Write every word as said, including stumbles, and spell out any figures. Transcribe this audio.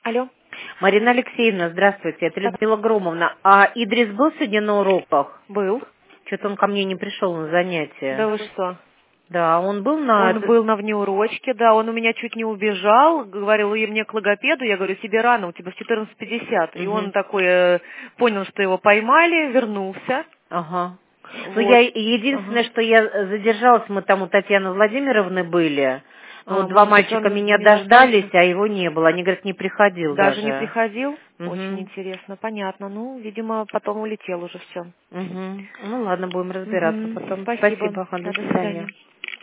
Алло. Марина Алексеевна, здравствуйте, это Людмила Громовна. А Идрис был сегодня на уроках? Был. Что-то он ко мне не пришел на занятия. Да вы что? Да, он был на... Он был на внеурочке, да, он у меня чуть не убежал, говорил и мне к логопеду, я говорю, тебе рано, у тебя в четырнадцать пятьдесят. Угу. И он такой э, понял, что его поймали, вернулся. Ага. Вот. Ну, я единственное, ага. что я задержалась, мы там у Татьяны Владимировны были. Ну, А, два может быть, мальчика он меня не дождались, остался? а его не было. Они говорят, не приходил Даже даже. не приходил? Угу. Очень интересно, понятно. Ну, видимо, потом улетел уже все. Угу. Ну ладно, будем разбираться Угу. потом. Спасибо. Спасибо, Да, до до свидания. свидания.